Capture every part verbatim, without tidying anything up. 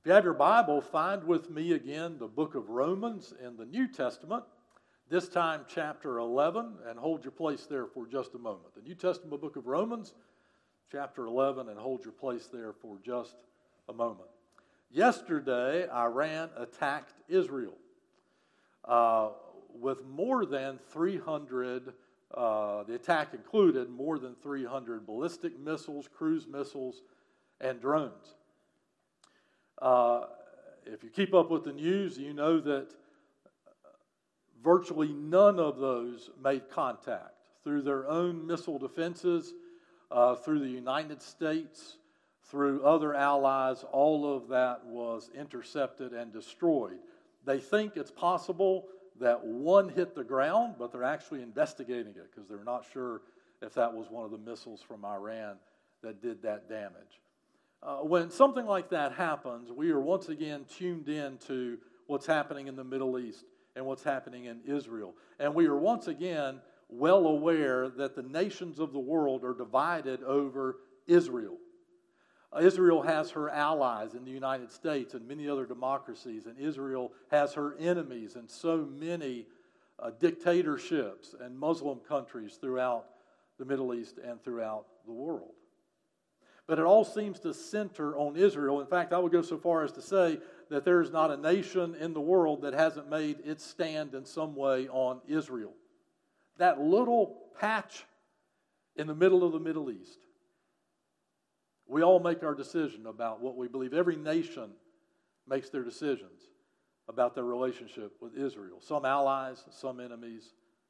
If you have your Bible, find with me again the book of Romans in the New Testament, this time chapter eleven, and hold your place there for just a moment. The New Testament book of Romans, chapter eleven, and hold your place there for just a moment. Yesterday, Iran attacked Israel uh, with more than three hundred, uh, the attack included more than three hundred ballistic missiles, cruise missiles, and drones. Uh, if you keep up with the news, you know that virtually none of those made contact. Through their own missile defenses, uh, through the United States, through other allies, all of that was intercepted and destroyed. They think it's possible that one hit the ground, but they're actually investigating it because they're not sure if that was one of the missiles from Iran that did that damage. Uh, when something like that happens, we are once again tuned in to what's happening in the Middle East and what's happening in Israel. And we are once again well aware that the nations of the world are divided over Israel. Uh, Israel has her allies in the United States and many other democracies, and Israel has her enemies in so many uh, dictatorships and Muslim countries throughout the Middle East and throughout the world. But it all seems to center on Israel. In fact, I would go so far as to say that there is not a nation in the world that hasn't made its stand in some way on Israel. That little patch in the middle of the Middle East. We all make our decision about what we believe. Every nation makes their decisions about their relationship with Israel. Some allies, some enemies,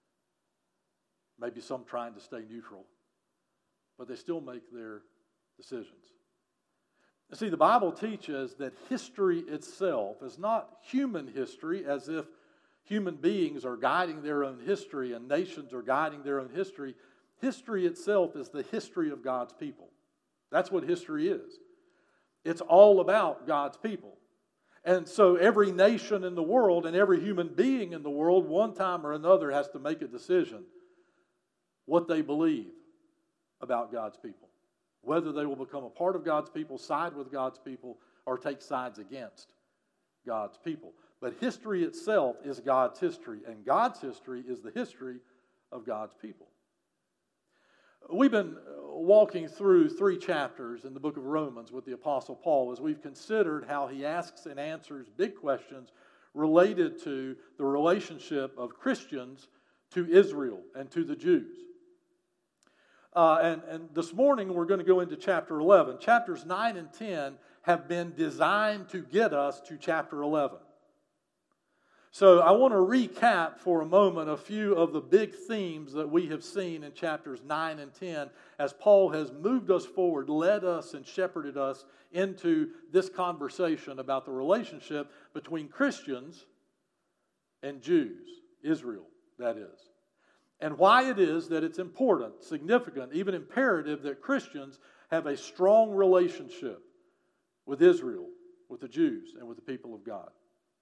maybe some trying to stay neutral. But they still make their decisions. You see, the Bible teaches that history itself is not human history, as if human beings are guiding their own history and nations are guiding their own history. History itself is the history of God's people. That's what history is. It's all about God's people. And so every nation in the world and every human being in the world, one time or another, has to make a decision what they believe about God's people. Whether they will become a part of God's people, side with God's people, or take sides against God's people. But history itself is God's history, and God's history is the history of God's people. We've been walking through three chapters in the book of Romans with the Apostle Paul as we've considered how he asks and answers big questions related to the relationship of Christians to Israel and to the Jews. Uh, and, and this morning we're going to go into chapter eleven. Chapters nine and ten have been designed to get us to chapter eleven. So I want to recap for a moment a few of the big themes that we have seen in chapters nine and ten as Paul has moved us forward, led us and shepherded us into this conversation about the relationship between Christians and Jews, Israel, that is. And why it is that it's important, significant, even imperative that Christians have a strong relationship with Israel, with the Jews, and with the people of God.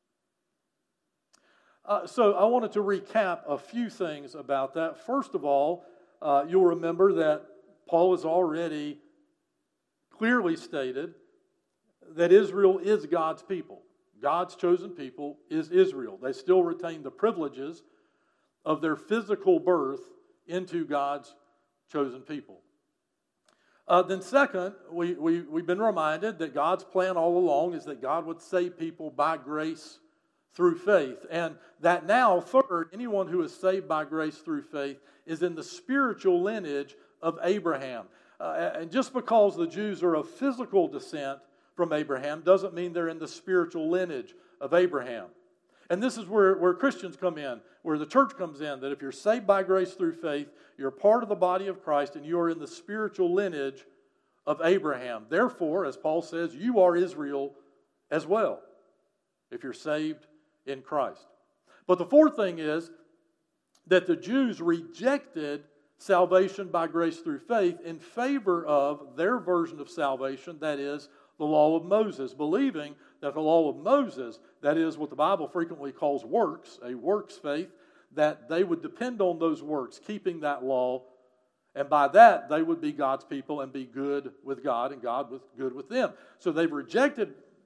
Uh, so I wanted to recap a few things about that. First of all, uh, you'll remember that Paul has already clearly stated that Israel is God's people. God's chosen people is Israel. They still retain the privileges of their physical birth into God's chosen people. Uh, then second, we, we, we've been reminded that God's plan all along is that God would save people by grace through faith. And that now, third, anyone who is saved by grace through faith is in the spiritual lineage of Abraham. Uh, and just because the Jews are of physical descent from Abraham doesn't mean they're in the spiritual lineage of Abraham. And this is where, where Christians come in, where the church comes in, that if you're saved by grace through faith, you're part of the body of Christ and you are in the spiritual lineage of Abraham. Therefore, as Paul says, you are Israel as well, if you're saved in Christ. But the fourth thing is that the Jews rejected salvation by grace through faith in favor of their version of salvation, that is, the law of Moses, believing that the law of Moses, that is what the Bible frequently calls works, a works faith, that they would depend on those works, keeping that law, and by that they would be God's people and be good with God and God with good with them. So they've rejected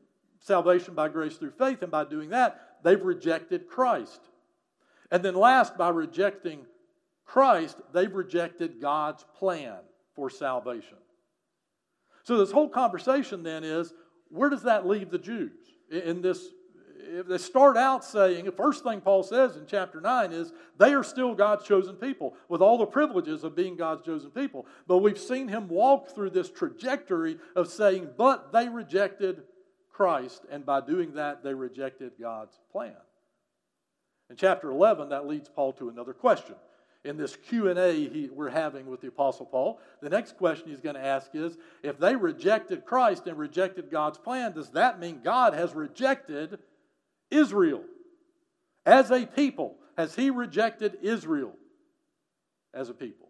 salvation by grace through faith, and by doing that, they've rejected Christ. And then last, by rejecting Christ, they've rejected God's plan for salvation. So this whole conversation then is, where does that leave the Jews? In this, if they start out saying, the first thing Paul says in chapter nine is, they are still God's chosen people, with all the privileges of being God's chosen people. But we've seen him walk through this trajectory of saying, but they rejected Christ, and by doing that, they rejected God's plan. In chapter eleven, that leads Paul to another question. In this Q and A he, we're having with the Apostle Paul, the next question he's going to ask is, if they rejected Christ and rejected God's plan, does that mean God has rejected Israel? As a people, has he rejected Israel as a people?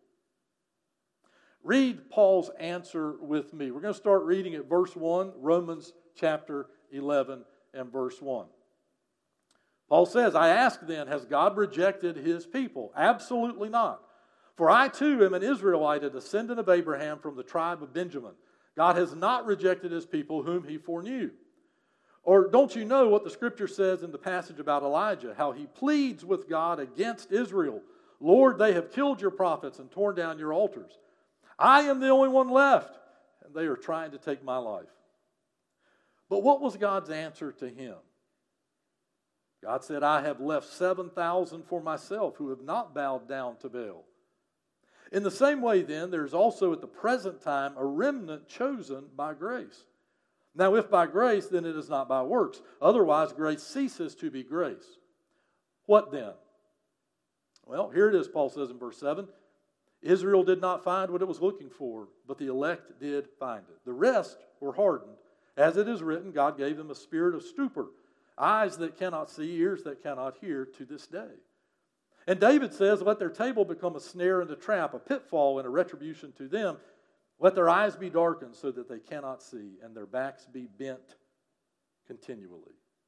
Read Paul's answer with me. We're going to start reading at verse one, Romans chapter eleven and verse one. Paul says, I ask then, has God rejected his people? Absolutely not. For I too am an Israelite, a descendant of Abraham from the tribe of Benjamin. God has not rejected his people whom he foreknew. Or don't you know what the scripture says in the passage about Elijah, how he pleads with God against Israel? Lord, they have killed your prophets and torn down your altars. I am the only one left, and they are trying to take my life. But what was God's answer to him? God said, I have left seven thousand for myself who have not bowed down to Baal. In the same way, then, there is also at the present time a remnant chosen by grace. Now, if by grace, then it is not by works. Otherwise, grace ceases to be grace. What then? Well, here it is, Paul says in verse seven. Israel did not find what it was looking for, but the elect did find it. The rest were hardened. As it is written, God gave them a spirit of stupor, eyes that cannot see, ears that cannot hear to this day. And David says, let their table become a snare and a trap, a pitfall and a retribution to them. Let their eyes be darkened so that they cannot see, and their backs be bent continually.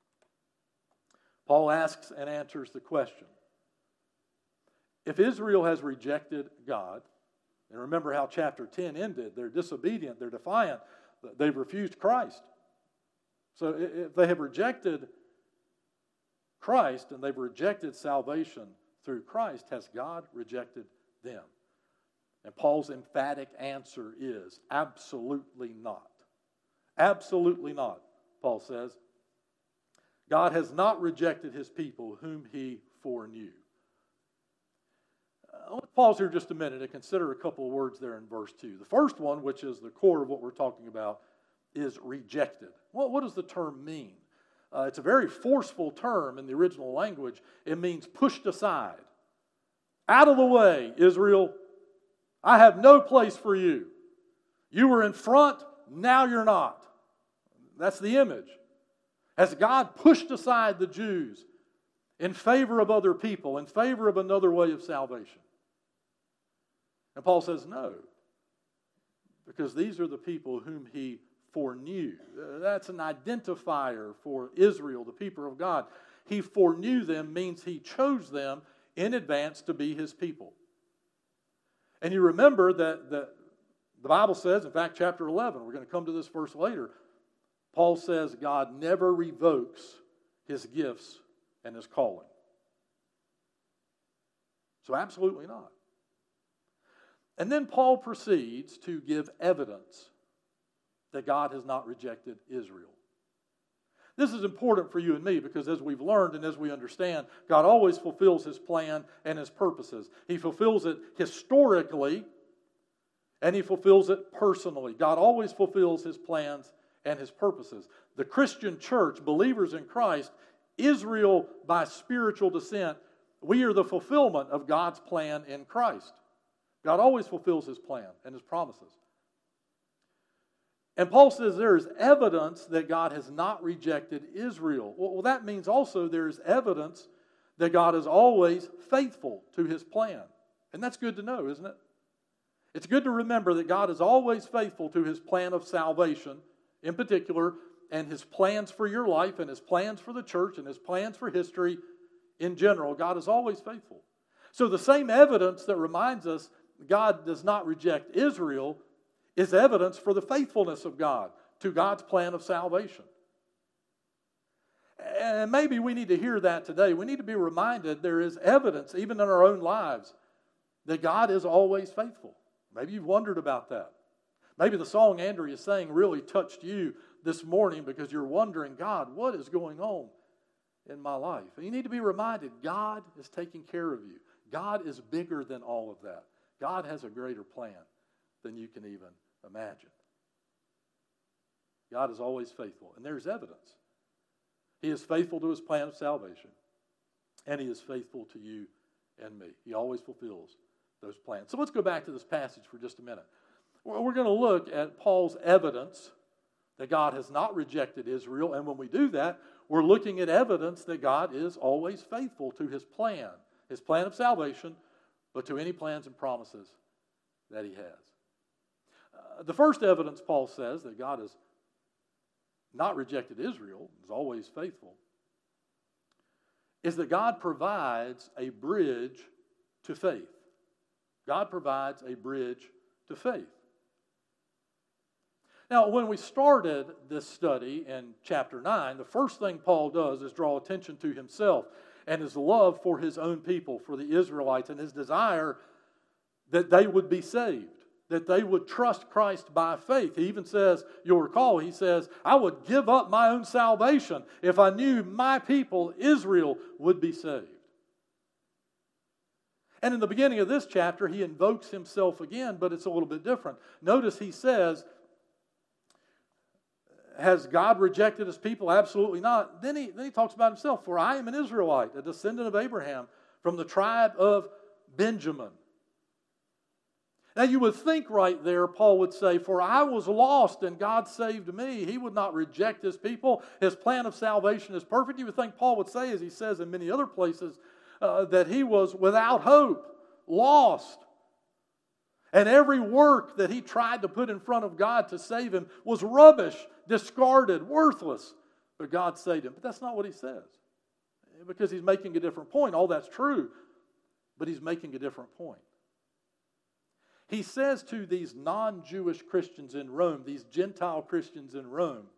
Paul asks and answers the question. If Israel has rejected God, and remember how chapter ten ended, they're disobedient, they're defiant, they've refused Christ. So if they have rejected Christ and they've rejected salvation through Christ, has God rejected them? And Paul's emphatic answer is absolutely not. Absolutely not, Paul says. God has not rejected his people whom he foreknew. I want to pause here just a minute and consider a couple of words there in verse two. The first one, which is the core of what we're talking about, is rejected. Well, what does the term mean? Uh, it's a very forceful term in the original language. It means pushed aside. Out of the way, Israel. I have no place for you. You were in front, now you're not. That's the image. Has God pushed aside the Jews in favor of other people, in favor of another way of salvation? And Paul says no, because these are the people whom he foreknew. That's an identifier for Israel, the people of God. He foreknew them means he chose them in advance to be his people. And you remember that the, the Bible says, in fact, chapter eleven, we're going to come to this verse later, Paul says God never revokes his gifts and his calling. So absolutely not. And then Paul proceeds to give evidence that God has not rejected Israel. This is important for you and me because as we've learned and as we understand, God always fulfills his plan and his purposes. He fulfills it historically and he fulfills it personally. God always fulfills his plans and his purposes. The Christian church, believers in Christ, Israel by spiritual descent, we are the fulfillment of God's plan in Christ. God always fulfills his plan and his promises. And Paul says there is evidence that God has not rejected Israel. Well, that means also there is evidence that God is always faithful to his plan. And that's good to know, isn't it? It's good to remember that God is always faithful to his plan of salvation, in particular, and his plans for your life, and his plans for the church, and his plans for history in general. God is always faithful. So the same evidence that reminds us God does not reject Israel is evidence for the faithfulness of God to God's plan of salvation. And maybe we need to hear that today. We need to be reminded there is evidence, even in our own lives, that God is always faithful. Maybe you've wondered about that. Maybe the song Andrea sang really touched you this morning because you're wondering, God, what is going on in my life? And you need to be reminded, God is taking care of you. God is bigger than all of that. God has a greater plan than you can even imagine. God is always faithful, and there's evidence. He is faithful to his plan of salvation, and he is faithful to you and me. He always fulfills those plans. So let's go back to this passage for just a minute. We're going to look at Paul's evidence that God has not rejected Israel, and when we do that, we're looking at evidence that God is always faithful to his plan, his plan of salvation, but to any plans and promises that he has. Uh, the first evidence, Paul says, that God has not rejected Israel, is always faithful, is that God provides a bridge to faith. God provides a bridge to faith. Now, when we started this study in chapter nine, the first thing Paul does is draw attention to himself and his love for his own people, for the Israelites, and his desire that they would be saved, that they would trust Christ by faith. He even says, you'll recall, he says, I would give up my own salvation if I knew my people, Israel, would be saved. And in the beginning of this chapter, he invokes himself again, but it's a little bit different. Notice he says, has God rejected his people? Absolutely not. Then he, then he talks about himself. For I am an Israelite, a descendant of Abraham, from the tribe of Benjamin. Now you would think right there, Paul would say, for I was lost and God saved me. He would not reject his people. His plan of salvation is perfect. You would think Paul would say, as he says in many other places, uh, that he was without hope, lost. And every work that he tried to put in front of God to save him was rubbish, discarded, worthless. But God saved him. But that's not what he says. Because he's making a different point. All that's true. But he's making a different point. He says to these non-Jewish Christians in Rome, these Gentile Christians in Rome,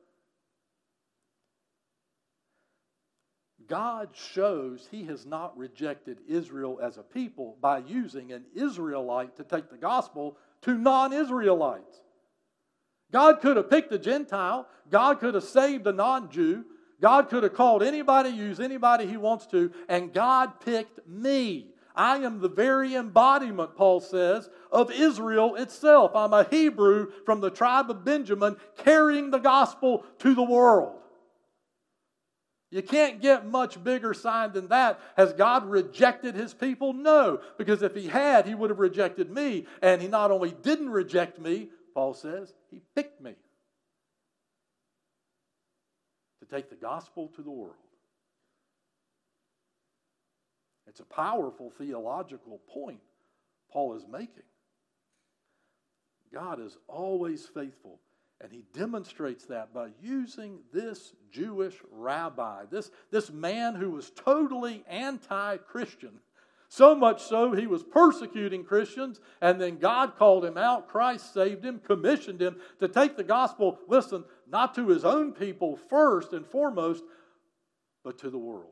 God shows he has not rejected Israel as a people by using an Israelite to take the gospel to non-Israelites. God could have picked a Gentile. God could have saved a non-Jew. God could have called anybody, use anybody he wants to, and God picked me. I am the very embodiment, Paul says, of Israel itself. I'm a Hebrew from the tribe of Benjamin carrying the gospel to the world. You can't get much bigger sign than that. Has God rejected his people? No, because if he had, he would have rejected me. And he not only didn't reject me, Paul says, he picked me to take the gospel to the world. It's a powerful theological point Paul is making. God is always faithful. And he demonstrates that by using this Jewish rabbi, this, this man who was totally anti-Christian. So much so he was persecuting Christians, and then God called him out. Christ saved him, commissioned him to take the gospel, listen, not to his own people first and foremost, but to the world.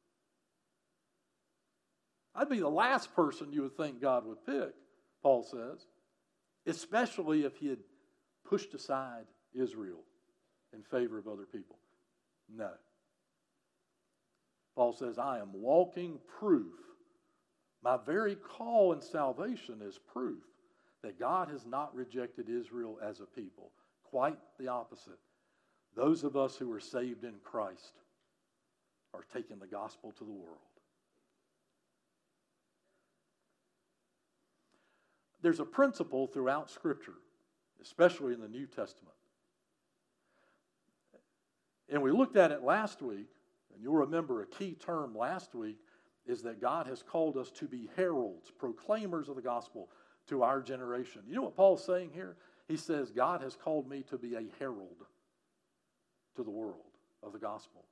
I'd be the last person you would think God would pick, Paul says, especially if he had pushed aside Israel in favor of other people. No. Paul says, I am walking proof. My very call and salvation is proof that God has not rejected Israel as a people. Quite the opposite. Those of us who are saved in Christ are taking the gospel to the world. There's a principle throughout Scripture, especially in the New Testament. And we looked at it last week, and you'll remember a key term last week is that God has called us to be heralds, proclaimers of the gospel to our generation. You know what Paul's saying here? He says, God has called me to be a herald to the world of the gospel.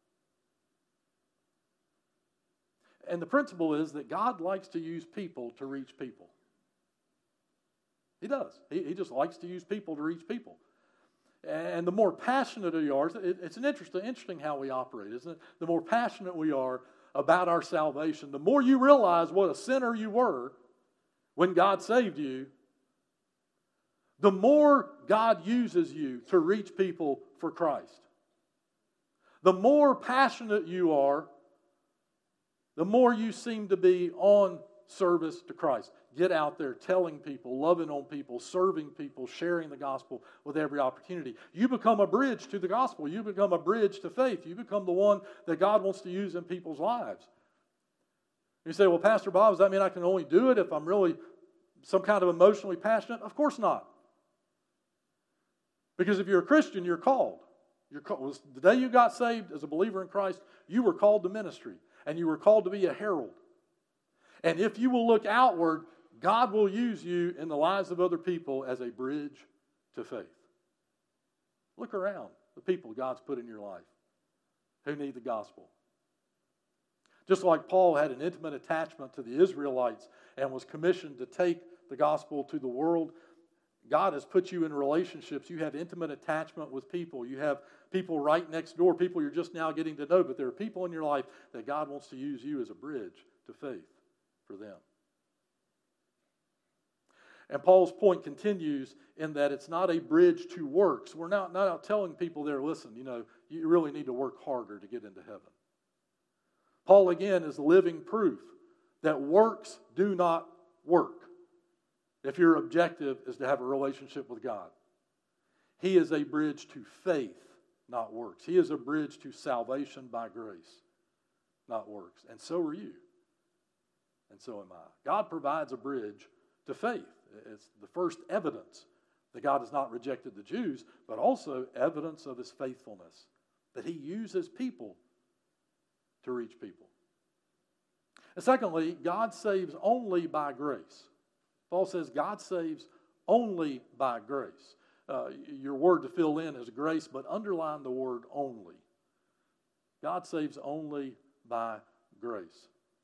And the principle is that God likes to use people to reach people. He does. He, he just likes to use people to reach people. And the more passionate you are, it, it's an interesting, interesting how we operate, isn't it? The more passionate we are about our salvation, the more you realize what a sinner you were when God saved you, the more God uses you to reach people for Christ. The more passionate you are, the more you seem to be on service to Christ. Get out there telling people, loving on people, serving people, sharing the gospel with every opportunity. You become a bridge to the gospel. You become a bridge to faith. You become the one that God wants to use in people's lives. You say, well, Pastor Bob, does that mean I can only do it if I'm really some kind of emotionally passionate? Of course not. Because if you're a Christian, you're called. You're called. The day you got saved as a believer in Christ, you were called to ministry. And you were called to be a herald. And if you will look outward, God will use you in the lives of other people as a bridge to faith. Look around the people God's put in your life who need the gospel. Just like Paul had an intimate attachment to the Israelites and was commissioned to take the gospel to the world, God has put you in relationships. You have intimate attachment with people. You have people right next door, people you're just now getting to know, but there are people in your life that God wants to use you as a bridge to faith for them. And Paul's point continues in that it's not a bridge to works. We're not, not out telling people there, listen, you know, you really need to work harder to get into heaven. Paul, again, is living proof that works do not work if your objective is to have a relationship with God. He is a bridge to faith, not works. He is a bridge to salvation by grace, not works. And so are you. And so am I. God provides a bridge to faith. It's the first evidence that God has not rejected the Jews, but also evidence of his faithfulness, that he uses people to reach people. And secondly, God saves only by grace. Paul says God saves only by grace. Uh, your word to fill in is grace, but underline the word only. God saves only by grace.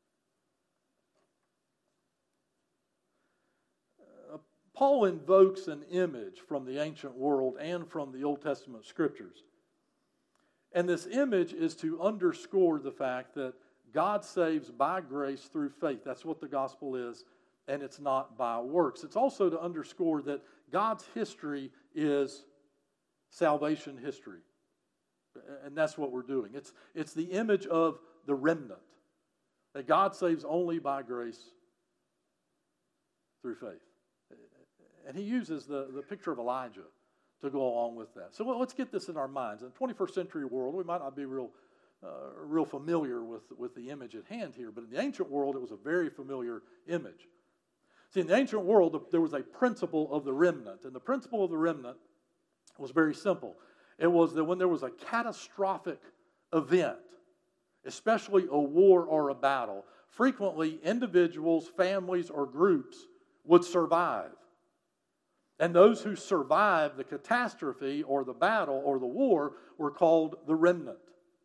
Uh, Paul invokes an image from the ancient world and from the Old Testament scriptures. And this image is to underscore the fact that God saves by grace through faith. That's what the gospel is. And it's not by works. It's also to underscore that God's history is salvation history. And that's what we're doing. It's, it's the image of the remnant. That God saves only by grace through faith. And he uses the, the picture of Elijah to go along with that. So let's get this in our minds. In the twenty-first century world, we might not be real uh, real familiar with, with the image at hand here, but in the ancient world, it was a very familiar image. See, in the ancient world, there was a principle of the remnant, and the principle of the remnant was very simple. It was that when there was a catastrophic event, especially a war or a battle, frequently individuals, families, or groups would survive. And those who survived the catastrophe or the battle or the war were called the remnant.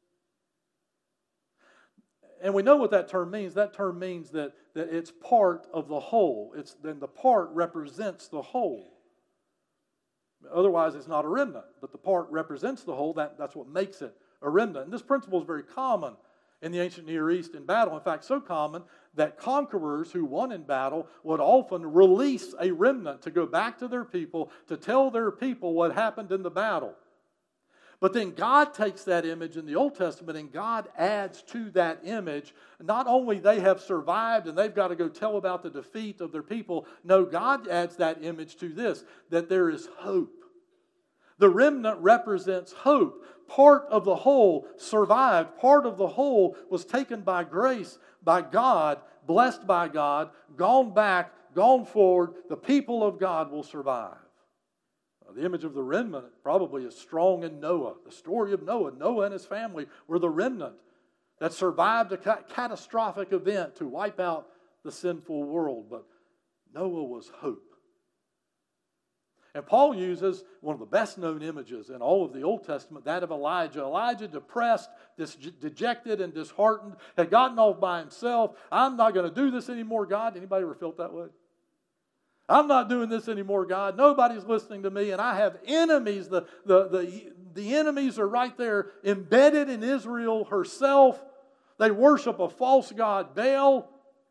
And we know what that term means. That term means that, that it's part of the whole. It's then the part represents the whole. Otherwise, it's not a remnant. But the part represents the whole. That, that's what makes it a remnant. And this principle is very common in the ancient Near East in battle. In fact, so common that conquerors who won in battle would often release a remnant to go back to their people, to tell their people what happened in the battle. But then God takes that image in the Old Testament and God adds to that image, not only they have survived and they've got to go tell about the defeat of their people, no, God adds that image to this, that there is hope. The remnant represents hope. Part of the whole survived. Part of the whole was taken by grace, by God, blessed by God, gone back, gone forward. The people of God will survive. The image of the remnant probably is strong in Noah. The story of Noah. Noah and his family were the remnant that survived a ca- catastrophic event to wipe out the sinful world. But Noah was hope. And Paul uses one of the best known images in all of the Old Testament, that of Elijah. Elijah, depressed, dis- dejected, and disheartened, had gotten off by himself. I'm not going to do this anymore, God. Anybody ever felt that way? I'm not doing this anymore, God. Nobody's listening to me, and I have enemies. The, the, the, the enemies are right there embedded in Israel herself. They worship a false god, Baal.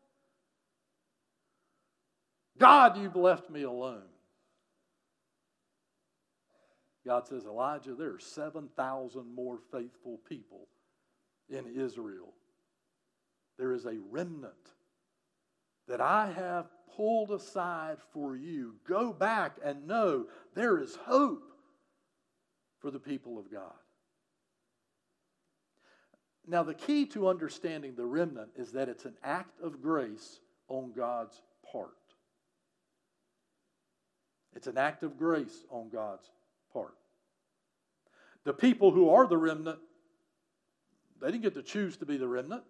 God, you've left me alone. God says, Elijah, there are seven thousand more faithful people in Israel. There is a remnant that I have pulled aside for you. Go back and know there is hope for the people of God. Now, the key to understanding the remnant is that it's an act of grace on God's part. It's an act of grace on God's part. The people who are the remnant, they didn't get to choose to be the remnant,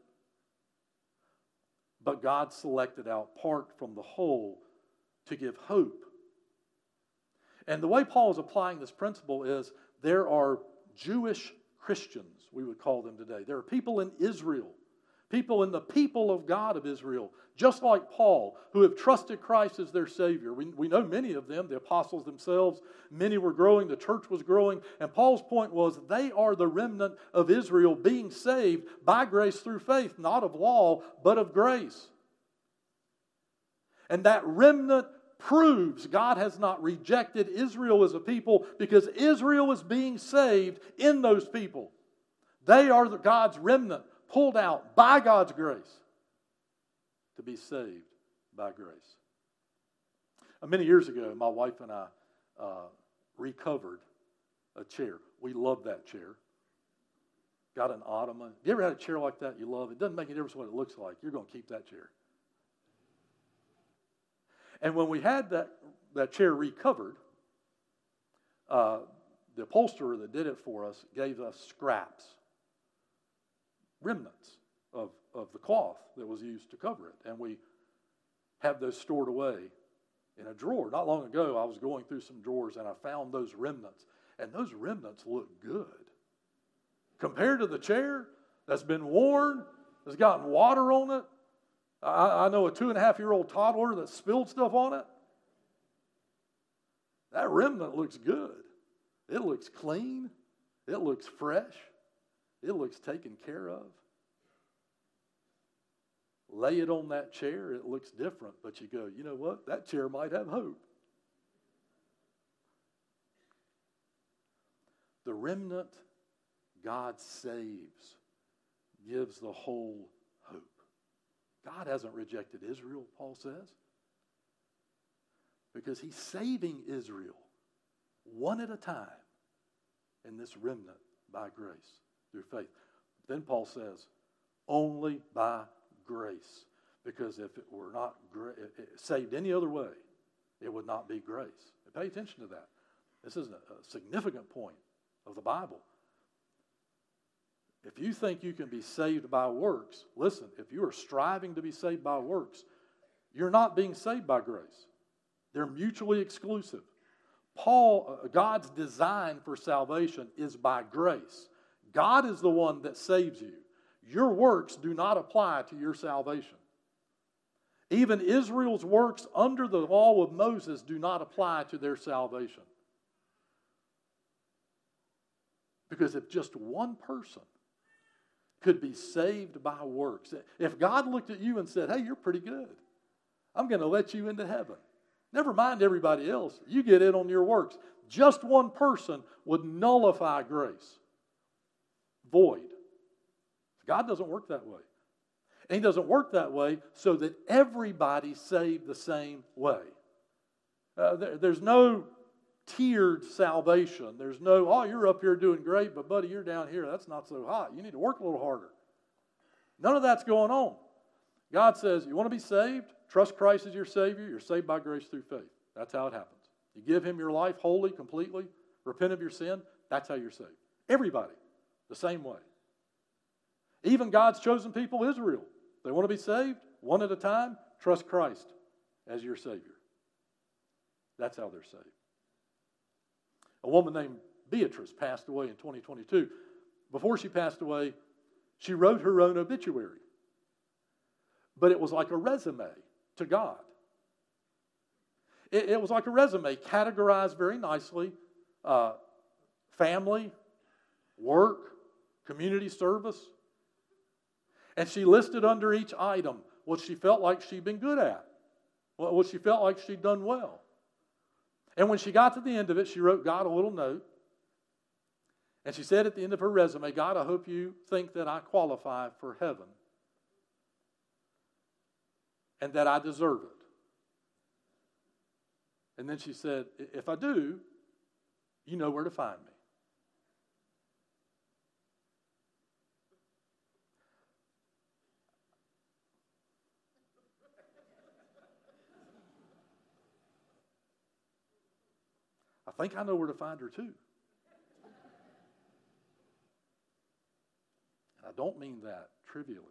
but God selected out part from the whole to give hope. And the way Paul is applying this principle is there are Jewish Christians, we would call them today. There are people in Israel, people in the people of God of Israel, just like Paul, who have trusted Christ as their Savior. We, we know many of them, the apostles themselves, many were growing, the church was growing, and Paul's point was they are the remnant of Israel being saved by grace through faith, not of law, but of grace. And that remnant proves God has not rejected Israel as a people because Israel is being saved in those people. They are the God's remnant, pulled out by God's grace to be saved by grace. Uh, many years ago, my wife and I uh, recovered a chair. We love that chair. Got an ottoman. Have you ever had a chair like that you love? It doesn't make any difference what it looks like. You're going to keep that chair. And when we had that, that chair recovered, uh, the upholsterer that did it for us gave us scraps, remnants of, of the cloth that was used to cover it. And we have those stored away in a drawer. Not long ago, I was going through some drawers and I found those remnants. And those remnants look good. Compared to the chair that's been worn, that's gotten water on it. I, I know a two and a half year old toddler that spilled stuff on it. That remnant looks good. It looks clean. It looks fresh. It looks taken care of. Lay it on that chair, it looks different, but you go, you know what? That chair might have hope. The remnant God saves, gives the whole hope. God hasn't rejected Israel, Paul says, because he's saving Israel one at a time in this remnant by grace through faith. Then Paul says, only by grace, because if it were not gra- saved any other way, it would not be grace. And pay attention to that. This is a, a significant point of the Bible. If you think you can be saved by works, listen, if you are striving to be saved by works, you're not being saved by grace. They're mutually exclusive. Paul, uh, God's design for salvation is by grace. God is the one that saves you. Your works do not apply to your salvation. Even Israel's works under the law of Moses do not apply to their salvation. Because if just one person could be saved by works, if God looked at you and said, hey, you're pretty good, I'm going to let you into heaven. Never mind everybody else. You get in on your works. Just one person would nullify grace. Void. God doesn't work that way. And he doesn't work that way so that everybody's saved the same way. Uh, there, there's no tiered salvation. There's no, oh, you're up here doing great, but buddy, you're down here. That's not so hot. You need to work a little harder. None of that's going on. God says, you want to be saved? Trust Christ as your Savior. You're saved by grace through faith. That's how it happens. You give him your life wholly, completely, repent of your sin. That's how you're saved. Everybody, the same way. Even God's chosen people, Israel. They want to be saved, one at a time, trust Christ as your Savior. That's how they're saved. A woman named Beatrice passed away in twenty twenty-two. Before she passed away, she wrote her own obituary. But it was like a resume to God. It, it was like a resume, categorized very nicely. Uh, family, work, community service. And she listed under each item what she felt like she'd been good at, what she felt like she'd done well. And when she got to the end of it, she wrote God a little note. And she said at the end of her resume, God, I hope you think that I qualify for heaven and that I deserve it. And then she said, if I do, you know where to find me. I think I know where to find her too. And I don't mean that trivially.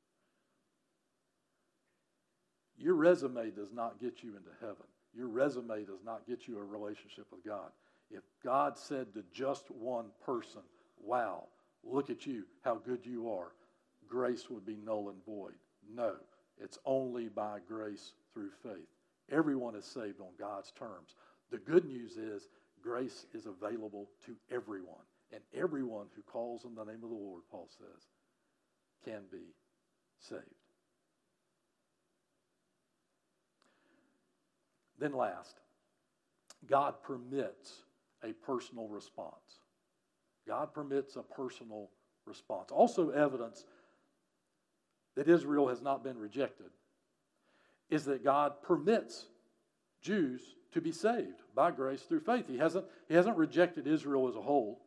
Your resume does not get you into heaven. Your resume does not get you a relationship with God. If God said to just one person, wow, look at you, how good you are, grace would be null and void. No, it's only by grace through faith. Everyone is saved on God's terms. The good news is grace is available to everyone. And everyone who calls on the name of the Lord, Paul says, can be saved. Then last, God permits a personal response. God permits a personal response. Also evidence that Israel has not been rejected is that God permits Jews to be saved by grace through faith. He hasn't, he hasn't rejected Israel as a whole.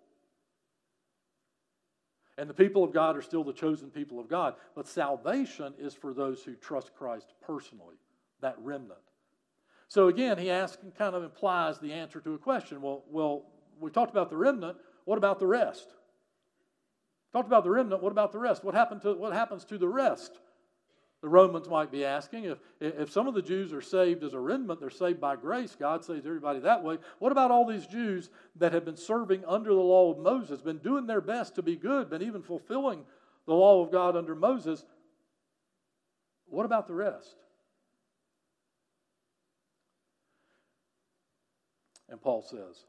And the people of God are still the chosen people of God. But salvation is for those who trust Christ personally, that remnant. So again, he asks and kind of implies the answer to a question. Well, well, we talked about the remnant. What about the rest? Talked about the remnant. What about the rest? What happened to what happens to the rest? The Romans might be asking, if, if some of the Jews are saved as a remnant, they're saved by grace, God saves everybody that way. What about all these Jews that have been serving under the law of Moses, been doing their best to be good, been even fulfilling the law of God under Moses? What about the rest? And Paul says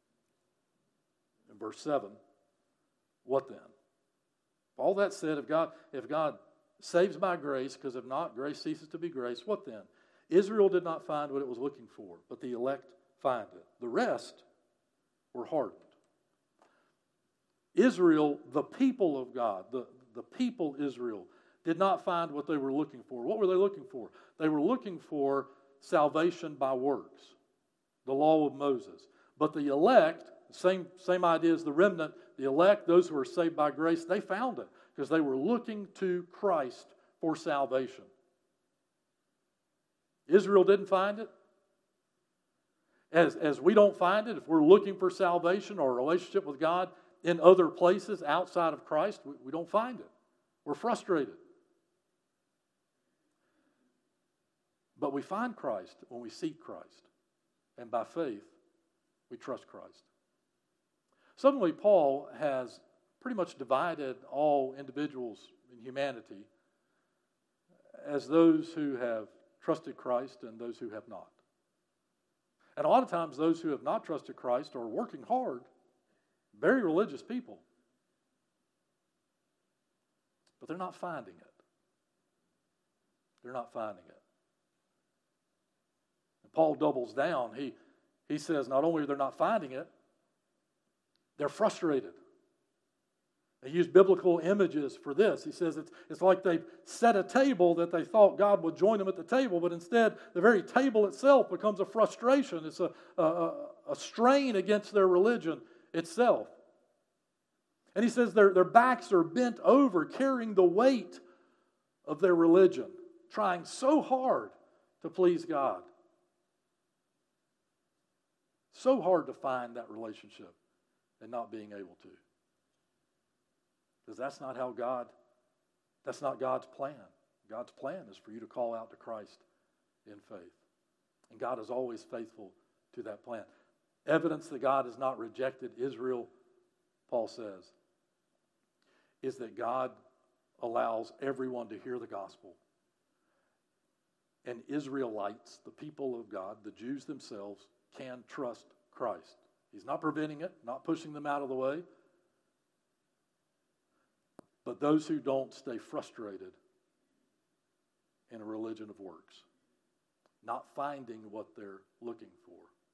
in verse seven, what then? All that said, if God, if God saves by grace, because if not, grace ceases to be grace, what then? Israel did not find what it was looking for, but the elect find it. The rest were hardened. Israel, the people of God, the, the people Israel, did not find what they were looking for. What were they looking for? They were looking for salvation by works, the law of Moses. But the elect, same, same idea as the remnant, the elect, those who are saved by grace, they found it because they were looking to Christ for salvation. Israel didn't find it. As, as we don't find it, if we're looking for salvation or a relationship with God in other places outside of Christ, we, we don't find it. We're frustrated. But we find Christ when we seek Christ. And by faith, we trust Christ. Suddenly, Paul has pretty much divided all individuals in humanity as those who have trusted Christ and those who have not. And a lot of times, those who have not trusted Christ are working hard, very religious people, but they're not finding it. They're not finding it. And Paul doubles down. He, he says not only are they not finding it, they're frustrated. They use biblical images for this. He says it's, it's like they set a table that they thought God would join them at the table, but instead the very table itself becomes a frustration. It's a, a, a strain against their religion itself. And he says their, their backs are bent over, carrying the weight of their religion, trying so hard to please God. So hard to find that relationship and not being able to. Because that's not how God, that's not God's plan. God's plan is for you to call out to Christ in faith. And God is always faithful to that plan. Evidence that God has not rejected Israel, Paul says, is that God allows everyone to hear the gospel and Israelites, the people of God, the Jews themselves, can trust Christ. He's not preventing it, not pushing them out of the way. But those who don't stay frustrated in a religion of works, not finding what they're looking for.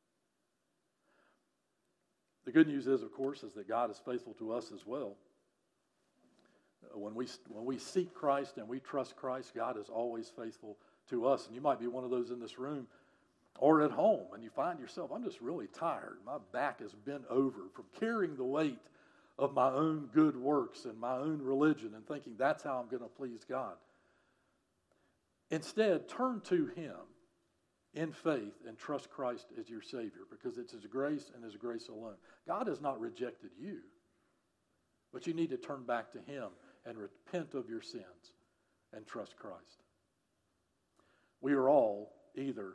The good news is, of course, is that God is faithful to us as well. When we, when we seek Christ and we trust Christ, God is always faithful to us. And you might be one of those in this room or at home, and you find yourself, I'm just really tired. My back has bent over from carrying the weight of my own good works and my own religion and thinking that's how I'm going to please God. Instead, turn to Him in faith and trust Christ as your Savior, because it's His grace and His grace alone. God has not rejected you, but you need to turn back to Him and repent of your sins and trust Christ. We are all either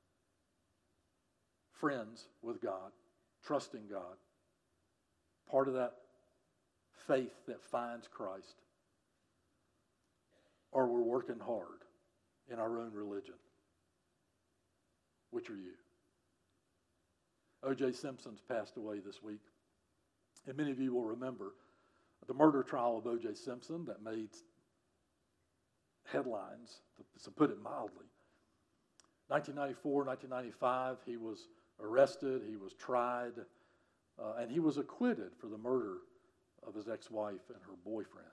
friends with God, trusting God, part of that faith that finds Christ, or we're working hard in our own religion. Which are you? O J Simpson's passed away this week. And many of you will remember the murder trial of O J Simpson that made headlines, to put it mildly. nineteen ninety-four, nineteen ninety-five, he was arrested, he was tried, uh, and he was acquitted for the murder of his ex-wife and her boyfriend.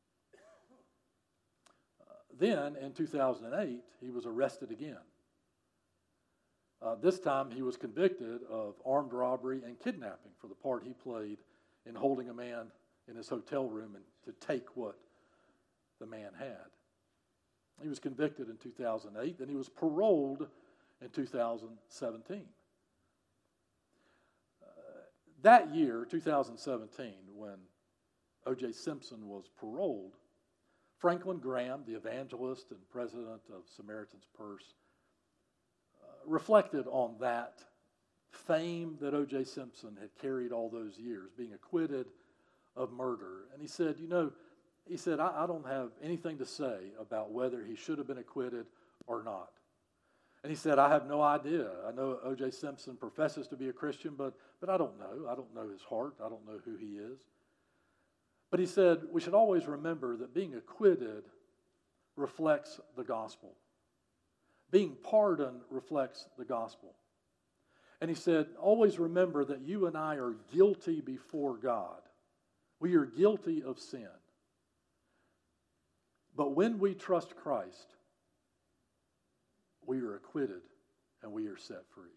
Uh, then, in two thousand eight, he was arrested again. Uh, this time, he was convicted of armed robbery and kidnapping for the part he played in holding a man in his hotel room and to take what the man had. He was convicted in two thousand eight, then he was paroled in two thousand seventeen. Uh, that year, two thousand seventeen, when O J Simpson was paroled, Franklin Graham, the evangelist and president of Samaritan's Purse, uh, reflected on that fame that O J Simpson had carried all those years, being acquitted of murder. And he said, you know, he said, I, I don't have anything to say about whether he should have been acquitted or not. And he said, I have no idea. I know O J Simpson professes to be a Christian, but, but I don't know. I don't know his heart. I don't know who he is. But he said, we should always remember that being acquitted reflects the gospel. Being pardoned reflects the gospel. And he said, always remember that you and I are guilty before God. We are guilty of sin. But when we trust Christ, we are acquitted and we are set free.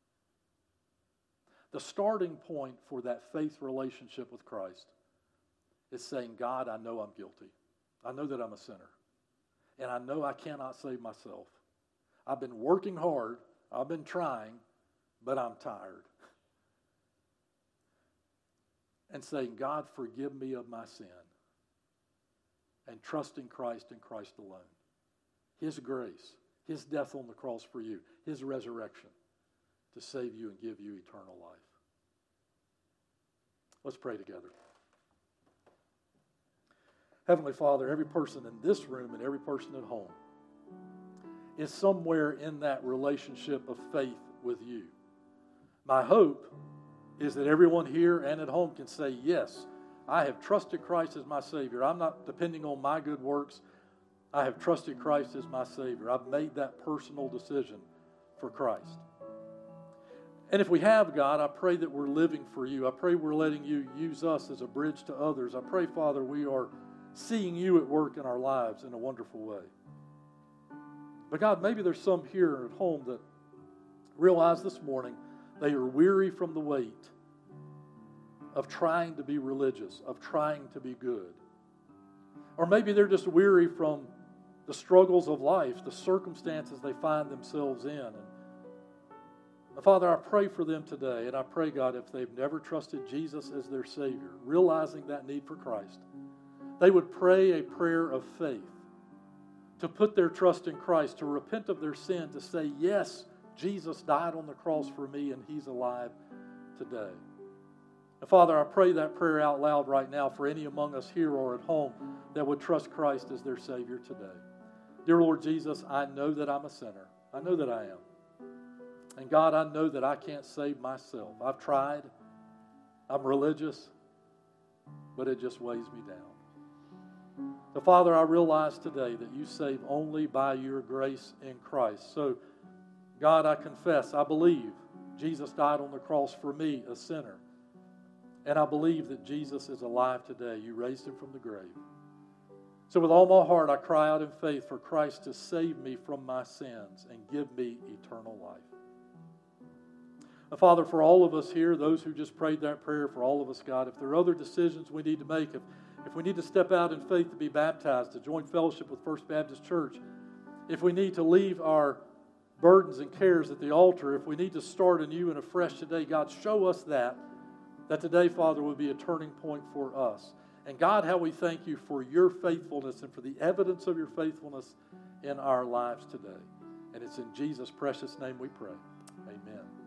The starting point for that faith relationship with Christ is saying, God, I know I'm guilty. I know that I'm a sinner. And I know I cannot save myself. I've been working hard. I've been trying, but I'm tired. And saying, God, forgive me of my sin. And trusting Christ and Christ alone. His grace, His death on the cross for you, His resurrection to save you and give you eternal life. Let's pray together. Heavenly Father, every person in this room and every person at home is somewhere in that relationship of faith with you. My hope is that everyone here and at home can say, yes, I have trusted Christ as my Savior. I'm not depending on my good works. I have trusted Christ as my Savior. I've made that personal decision for Christ. And if we have, God, I pray that we're living for you. I pray we're letting you use us as a bridge to others. I pray, Father, we are seeing you at work in our lives in a wonderful way. But God, maybe there's some here at home that realize this morning they are weary from the weight of trying to be religious, of trying to be good. Or maybe they're just weary from the struggles of life, the circumstances they find themselves in. And Father, I pray for them today, and I pray, God, if they've never trusted Jesus as their Savior, realizing that need for Christ, they would pray a prayer of faith to put their trust in Christ, to repent of their sin, to say, yes, Jesus died on the cross for me and He's alive today. And Father, I pray that prayer out loud right now for any among us here or at home that would trust Christ as their Savior today. Dear Lord Jesus, I know that I'm a sinner. I know that I am. And God, I know that I can't save myself. I've tried. I'm religious, but it just weighs me down. So, Father, I realize today that you save only by your grace in Christ. So, God, I confess, I believe Jesus died on the cross for me, a sinner. And I believe that Jesus is alive today. You raised him from the grave. So with all my heart, I cry out in faith for Christ to save me from my sins and give me eternal life. Now, Father, for all of us here, those who just prayed that prayer, for all of us, God, if there are other decisions we need to make, if, if we need to step out in faith to be baptized, to join fellowship with First Baptist Church, if we need to leave our burdens and cares at the altar, if we need to start anew and afresh today, God, show us that, that today, Father, would be a turning point for us. And God, how we thank you for your faithfulness and for the evidence of your faithfulness in our lives today. And it's in Jesus' precious name we pray. Amen.